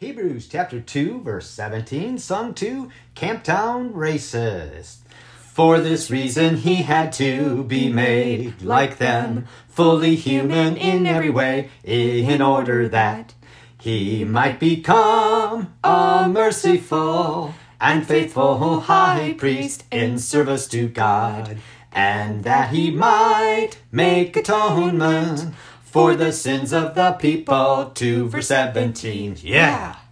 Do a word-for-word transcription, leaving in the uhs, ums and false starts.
Hebrews chapter two, verse seventeen, sung to Camptown racists. For this reason he had to be made like them, fully human in every way, in order that he might become a merciful and faithful high priest in service to God, and that he might make atonement for the sins of the people. To verse seventeen. Yeah.